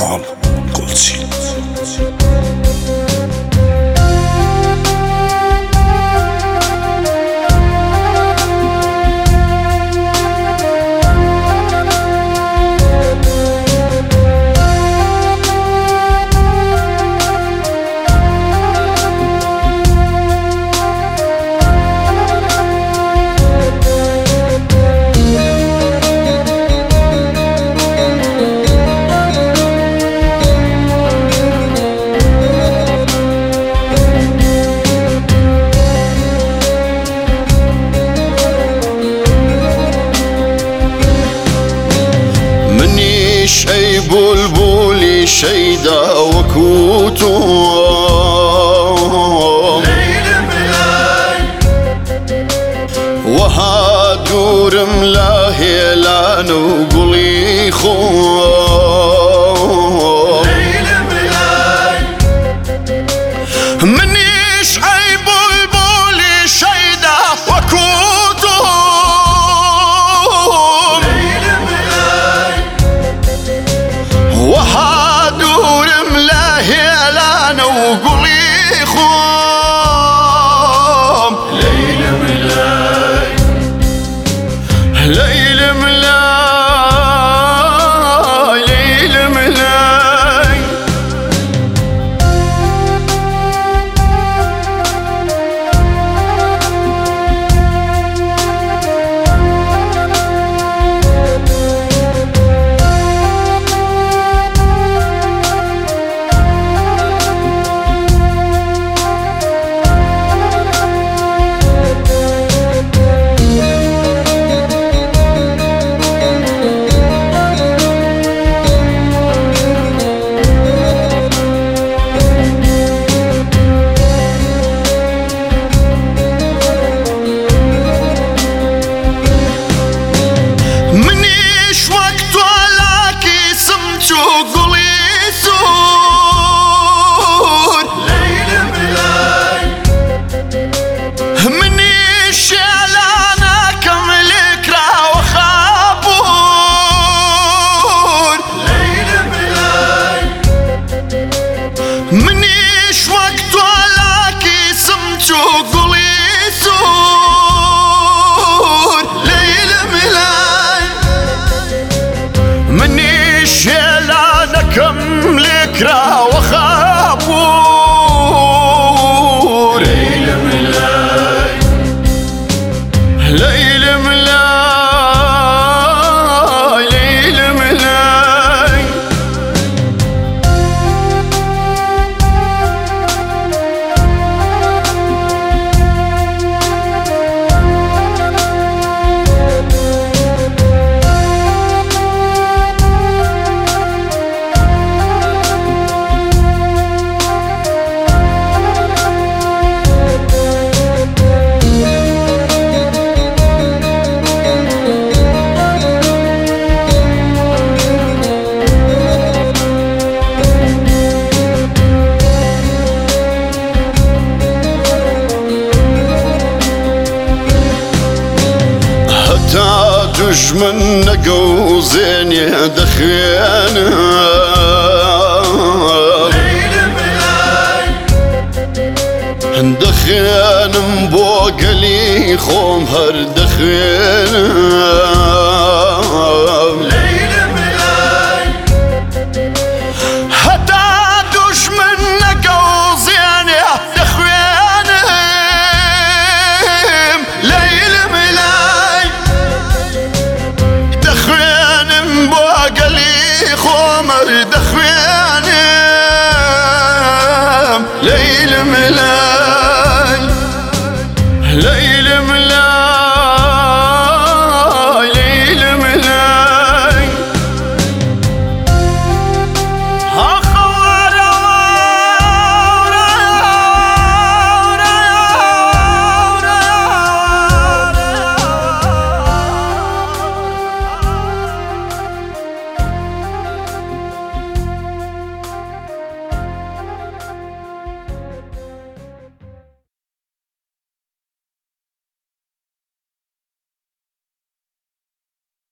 كمال قدسي. شي بلبلي شيدا وكوتو وهادور ملاهي لان وقلي خوم مني شي بلبلي شيدا وكوتو وهادور ملاهي لان وقلي خوم ليل ملاي ليل ملاي ليل ملاي منيش وقت ولاكي سمت وقلي سور ليل ملاي منيش لا نكم لكرا وخابور ليل ملاي ليل ملاي ليل ملاي دجمن نقوزين يدخين ليل ملاي دخين مبوقلي خوم هردخين